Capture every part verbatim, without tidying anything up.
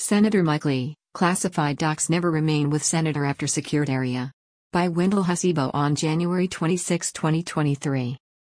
Senator Mike Lee, classified docs never remain with Senator after secured area. By Wendell Hasibo on January twenty-sixth, twenty twenty-three.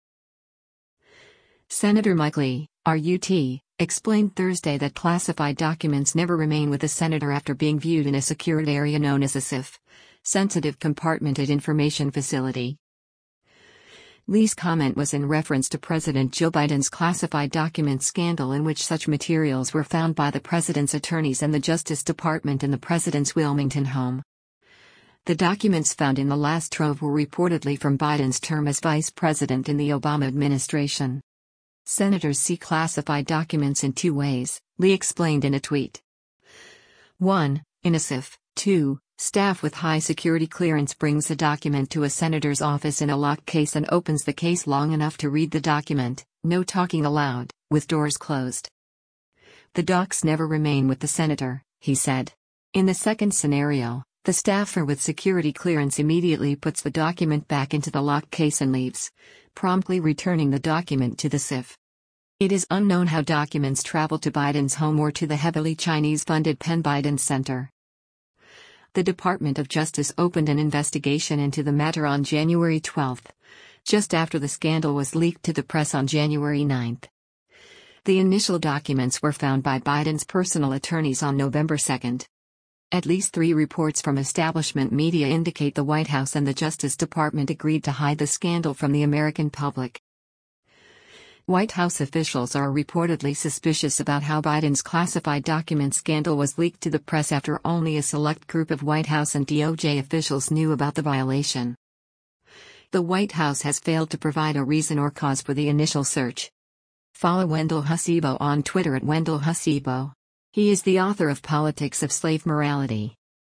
Senator Mike Lee, R U T, explained Thursday that classified documents never remain with the senator after being viewed in a secured area known as a S I F, Sensitive Compartmented Information Facility. Lee's comment was in reference to President Joe Biden's classified documents scandal, in which such materials were found by the president's attorneys and the Justice Department in the president's Wilmington home. The documents found in the last trove were reportedly from Biden's term as vice president in the Obama administration. Senators see classified documents in two ways, Lee explained in a tweet. one. In a S I F. two. Staff with high security clearance brings a document to a senator's office in a locked case and opens the case long enough to read the document, no talking aloud, with doors closed. The docs never remain with the senator, he said. In the second scenario, the staffer with security clearance immediately puts the document back into the locked case and leaves, promptly returning the document to the S I F. It is unknown how documents travel to Biden's home or to the heavily Chinese-funded Penn Biden Center. The Department of Justice opened an investigation into the matter on January twelfth, just after the scandal was leaked to the press on January ninth. The initial documents were found by Biden's personal attorneys on November second. At least three reports from establishment media indicate the White House and the Justice Department agreed to hide the scandal from the American public. White House officials are reportedly suspicious about how Biden's classified document scandal was leaked to the press after only a select group of White House and D O J officials knew about the violation. The White House has failed to provide a reason or cause for the initial search. Follow Wendell Hasibo on Twitter at Wendell Hasibo. He is the author of Politics of Slave Morality.